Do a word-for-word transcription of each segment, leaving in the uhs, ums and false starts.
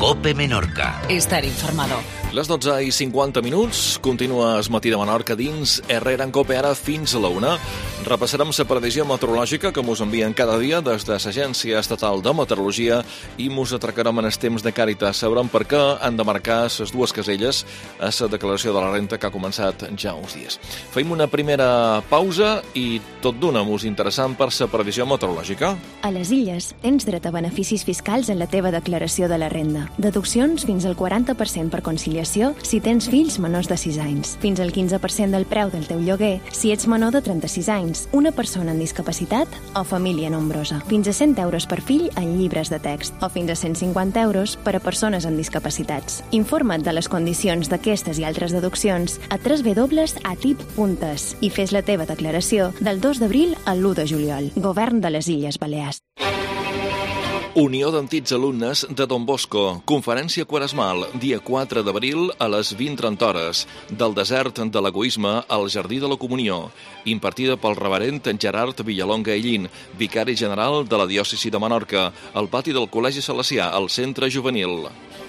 COPE Menorca. Estar informado. Les dotze i cinquanta minuts, continua el matí de Menorca dins Herrera en COPE ara fins a la una. Repassarem la previsió meteorològica que mos envien cada dia des de l'Agència Estatal de Meteorologia i mos atracarem en el temps de Càritas. Sabrem per què han de marcar les dues caselles a la declaració de la renta que ha començat ja uns dies. Feim una primera pausa i tot d'una mos interessant per la previsió meteorològica. A les Illes tens dret a beneficis fiscals en la teva declaració de la renda. Deduccions fins al quaranta per cent per conciliació si tens fills menors de sis anys. Fins al quinze per cent del preu del teu lloguer si ets menor de trenta-sis anys, una persona amb discapacitat o família nombrosa. Fins a cent euros per fill en llibres de text o fins a cent cinquanta euros per a persones amb discapacitats. Informa't de les condicions d'aquestes i altres deduccions a w w w punt a t i p punt e s i fes la teva declaració del dos d'abril al l'u de juliol. Govern de les Illes Balears. Unió d'Antics Alumnes de Don Bosco. Conferència quaresmal, dia quatre d'abril a les vint trenta hores. Del desert de l'egoisme al Jardí de la Comunió. Impartida pel reverend Gerard Villalonga Ellín, vicari general de la diòcesi de Menorca, al pati del Col·legi Salesià, al Centre Juvenil.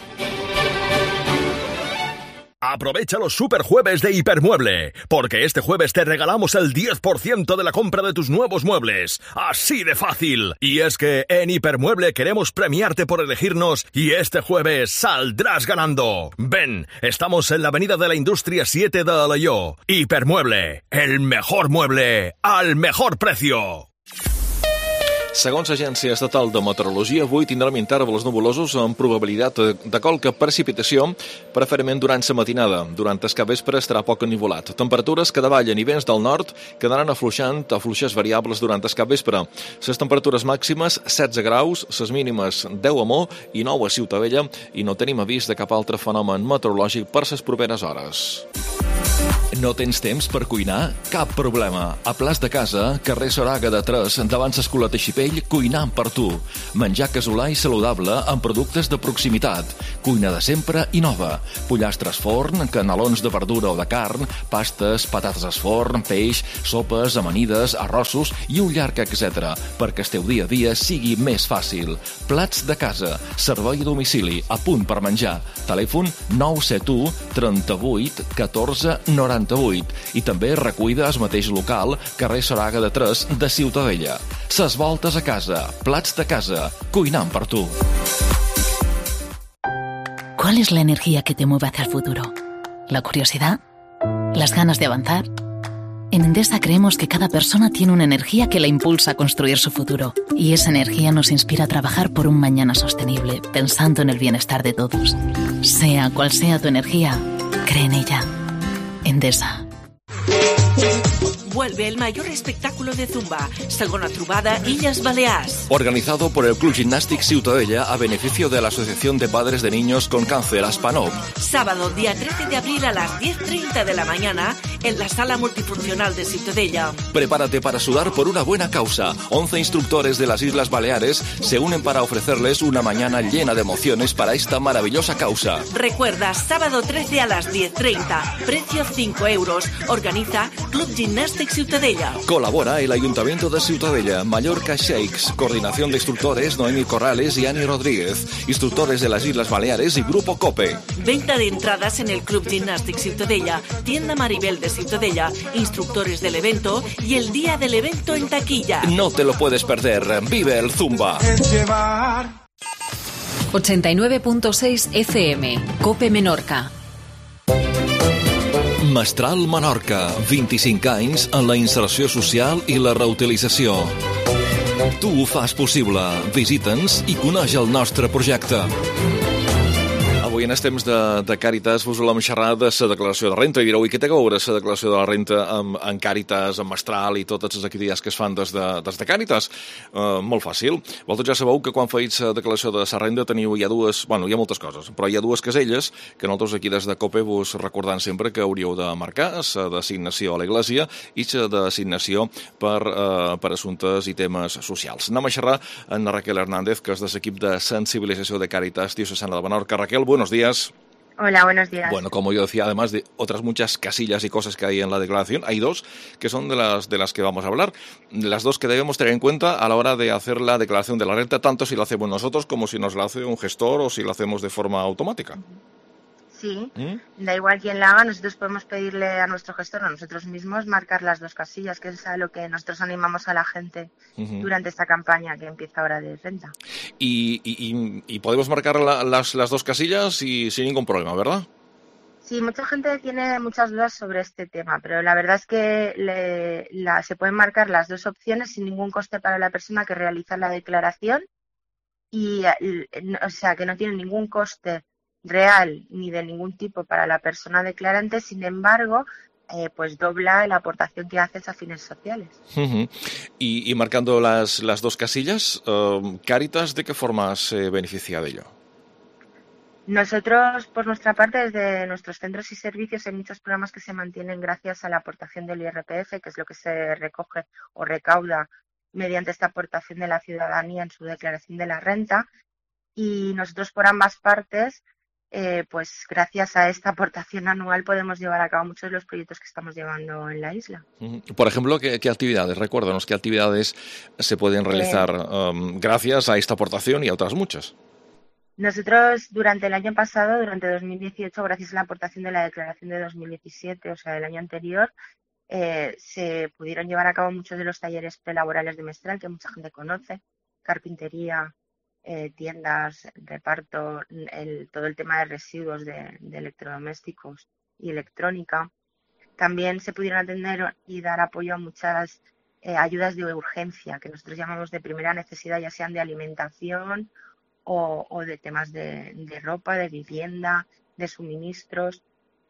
Aprovecha los superjueves de Hipermueble, porque este jueves te regalamos el diez por ciento de la compra de tus nuevos muebles. ¡Así de fácil! Y es que en Hipermueble queremos premiarte por elegirnos y este jueves saldrás ganando. Ven, estamos en la Avenida de la Industria siete de Alaió. Hipermueble, el mejor mueble al mejor precio. Segons l'Agència Estatal de Meteorologia, avui tindrem intervals nuvolosos amb probabilitat de qualque precipitació, preferentment durant la matinada. Durant el capvespre estarà poc ennivolat. Temperatures que davallen i vents del nord quedaran afluixant a fluixes variables durant el capvespre. Les temperatures màximes, setze graus, les mínimes deu a Mo i nou a Ciutadella, i no tenim avís de cap altre fenomen meteorològic per les properes hores. No tens temps per cuinar? Cap problema. A Plas de Casa, carrer Soraga de tres, davant l'Escola Teixipell, cuinant per tu. Menjar casolà i saludable amb productes de proximitat. Cuina de sempre i nova. Pollastres forn, canelons de verdura o de carn, pastes, patates al forn, peix, sopes, amanides, arrossos i un llarg etcètera, perquè el teu dia a dia sigui més fàcil. Plats de Casa, servei a domicili, a punt per menjar. Telèfon nou set u, trenta-vuit, catorze, noranta-vuit i també recuida al mateix local, carrer Soraga de tres de Ciutadella. Ses voltes a casa, plats de casa, cuinant per tu. ¿Cuál es la energía que te mueve hacia el futuro? ¿La curiosidad? ¿Las ganas de avanzar? En Endesa creemos que cada persona tiene una energía que la impulsa a construir su futuro. Y esa energía nos inspira a trabajar por un mañana sostenible, pensando en el bienestar de todos. Sea cual sea tu energía, cree en ella. Endesa. Vuelve el mayor espectáculo de zumba, segona trobada Illes Balears. Organizado por el Club Gimnàstic Ciutadella a beneficio de la Asociación de Padres de Niños con Cáncer, ASPANOP. Sábado, día trece de abril a las diez treinta de la mañana en la Sala Multifuncional de Ciutadella. Prepárate para sudar por una buena causa. once instructores de las Islas Baleares se unen para ofrecerles una mañana llena de emociones para esta maravillosa causa. Recuerda, sábado trece a las diez treinta, precio cinco euros. Organiza Club Gimnàstic Ciutadella. Colabora el Ayuntamiento de Ciutadella, Mallorca Shakes, coordinación de instructores Noemi Corrales y Ani Rodríguez, instructores de las Islas Baleares y Grupo COPE. Venta de entradas en el Club Gimnàstic Ciutadella, tienda Maribel de Ciutadella, instructores del evento y el día del evento en taquilla. No te lo puedes perder, vive el Zumba. ochenta y nueve punto seis F M, COPE Menorca. Mestral Menorca, vint-i-cinc anys en la inserció social i la reutilització. Tu ho fas possible. Visita'ns i coneix el nostre projecte. Avui en els temps de, de Càritas vos volem xerrar de la declaració de renta i direu, i què té a veure la declaració de la renta amb, amb Càritas, amb Mestral i totes les activitats que es fan des de, des de Càritas? Uh, molt fàcil. Vosaltres ja sabeu que quan feis la declaració de la renda teniu, hi ha dues, bueno, hi ha moltes coses, però hi ha dues caselles que nosaltres aquí des de COPE vos recordant sempre que hauríeu de marcar, la d'assignació a l'Església i la d'assignació per, uh, per assumptes i temes socials. Anem a xerrar amb Raquel Hernández, que és de l'equip de sensibilització de Càritas Diocesana de Menorca. Raquel, buenos días. Hola, buenos días. Bueno, como yo decía, además de otras muchas casillas y cosas que hay en la declaración, hay dos que son de las de las que vamos a hablar. Las dos que debemos tener en cuenta a la hora de hacer la declaración de la renta, tanto si la hacemos nosotros como si nos la hace un gestor o si la hacemos de forma automática. Sí, ¿Mm? Da igual quién la haga, nosotros podemos pedirle a nuestro gestor, a nosotros mismos, marcar las dos casillas, que es a lo que nosotros animamos a la gente uh-huh. durante esta campaña que empieza ahora de renta. Y, y, y podemos marcar la, las, las dos casillas y sin ningún problema, ¿verdad? Sí, mucha gente tiene muchas dudas sobre este tema, pero la verdad es que le, la, se pueden marcar las dos opciones sin ningún coste para la persona que realiza la declaración y, o sea, que no tiene ningún coste real ni de ningún tipo para la persona declarante, sin embargo, eh, pues dobla la aportación que haces a fines sociales. Uh-huh. Y, y marcando las, las dos casillas, uh, Cáritas, ¿de qué forma se beneficia de ello? Nosotros, por nuestra parte, desde nuestros centros y servicios, hay muchos programas que se mantienen gracias a la aportación del I R P F, que es lo que se recoge o recauda mediante esta aportación de la ciudadanía en su declaración de la renta. Y nosotros, por ambas partes, Eh, pues gracias a esta aportación anual podemos llevar a cabo muchos de los proyectos que estamos llevando en la isla. Por ejemplo, ¿qué, qué actividades? Recuérdanos, ¿qué actividades se pueden realizar eh, um, gracias a esta aportación y a otras muchas? Nosotros durante el año pasado, durante dos mil dieciocho, gracias a la aportación de la declaración de dos mil diecisiete, o sea, del año anterior, eh, se pudieron llevar a cabo muchos de los talleres prelaborales de Mestral que mucha gente conoce, carpintería, Eh, tiendas, reparto, el, todo el tema de residuos de, de electrodomésticos y electrónica. También se pudieron atender y dar apoyo a muchas eh, ayudas de urgencia, que nosotros llamamos de primera necesidad, ya sean de alimentación o, o de temas de, de ropa, de vivienda, de suministros.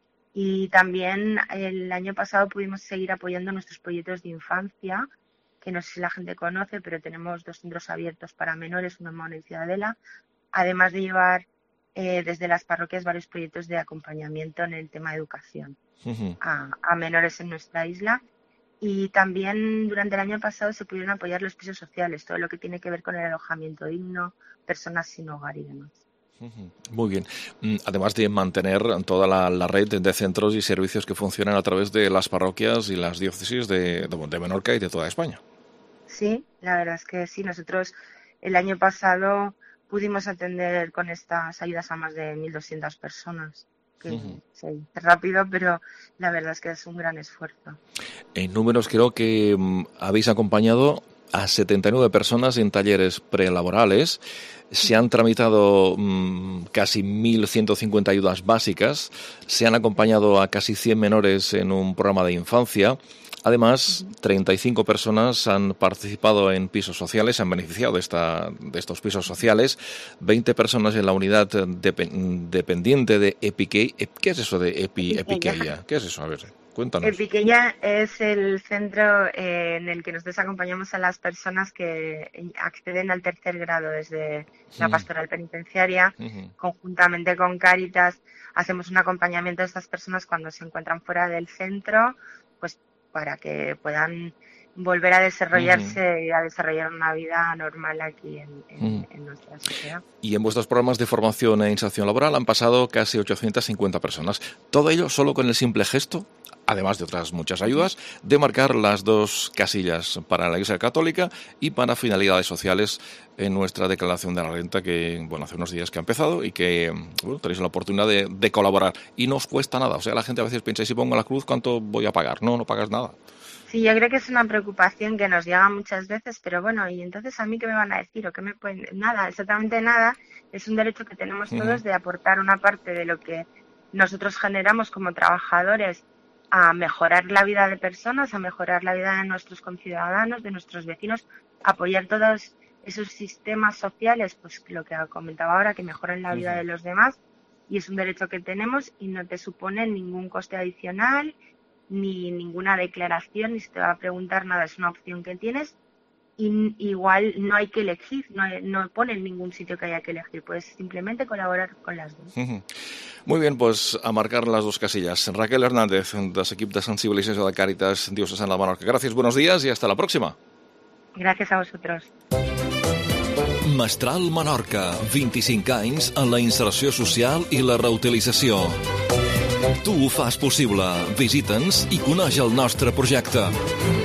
Y también el año pasado pudimos seguir apoyando nuestros proyectos de infancia, que no sé si la gente conoce, pero tenemos dos centros abiertos para menores, uno en Mauna y Ciudadela, además de llevar eh, desde las parroquias varios proyectos de acompañamiento en el tema de educación uh-huh. a, a menores en nuestra isla. Y también durante el año pasado se pudieron apoyar los pisos sociales, todo lo que tiene que ver con el alojamiento digno, personas sin hogar y demás. Muy bien. Además de mantener toda la, la red de centros y servicios que funcionan a través de las parroquias y las diócesis de, de, de Menorca y de toda España. Sí, la verdad es que sí. Nosotros el año pasado pudimos atender con estas ayudas a más de mil doscientas personas. Que uh-huh. se dice rápido, pero la verdad es que es un gran esfuerzo. En números creo que um, habéis acompañado a setenta y nueve personas en talleres prelaborales. Se han tramitado mmm, casi mil ciento cincuenta ayudas básicas. Se han acompañado a casi cien menores en un programa de infancia. Además, treinta y cinco personas han participado en pisos sociales, se han beneficiado de, esta, de estos pisos sociales. veinte personas en la unidad dep- dependiente de Epiqueia. ¿Qué es eso de Epi, Epiqueia? ¿Qué es eso? A ver, cuéntanos. Epiqueia es el centro eh, en el que nosotros acompañamos a las personas que acceden al tercer grado desde la pastoral penitenciaria. Uh-huh. Conjuntamente con Cáritas hacemos un acompañamiento de estas personas cuando se encuentran fuera del centro, pues para que puedan volver a desarrollarse uh-huh. y a desarrollar una vida normal aquí en, en, uh-huh. en nuestra sociedad. Y en vuestros programas de formación e inserción laboral han pasado casi ochocientas cincuenta personas. Todo ello solo con el simple gesto, además de otras muchas ayudas, de marcar las dos casillas para la Iglesia Católica y para finalidades sociales en nuestra declaración de la renta, que bueno, hace unos días que ha empezado y que bueno, tenéis la oportunidad de, de colaborar. Y no os cuesta nada. O sea, la gente a veces piensa, si pongo la cruz, ¿cuánto voy a pagar? No, no pagas nada. Sí, yo creo que es una preocupación que nos llega muchas veces, pero bueno, ¿y entonces a mí qué me van a decir? ¿O qué me pueden...? Nada, exactamente nada. Es un derecho que tenemos todos uh-huh. de aportar una parte de lo que nosotros generamos como trabajadores a mejorar la vida de personas, a mejorar la vida de nuestros conciudadanos, de nuestros vecinos, apoyar todos esos sistemas sociales, pues lo que comentaba ahora, que mejoran la vida uh-huh. de los demás, y es un derecho que tenemos y no te supone ningún coste adicional, ni ninguna declaración, ni se te va a preguntar nada, es una opción que tienes y igual no hay que elegir, no, no pone en ningún sitio que haya que elegir, puedes simplemente colaborar con las dos. Uh-huh. Muy bien, pues a marcar las dos casillas. Raquel Hernández, del equipo de sensibilización de Cáritas Diocesana de Menorca. Gracias, buenos días y hasta la próxima. Gracias a vosotros. Mestral Menorca, vint-i-cinc anys en la inserció social i la reutilització. Tu ho fas possible. Visita'ns i coneix el nostre projecte.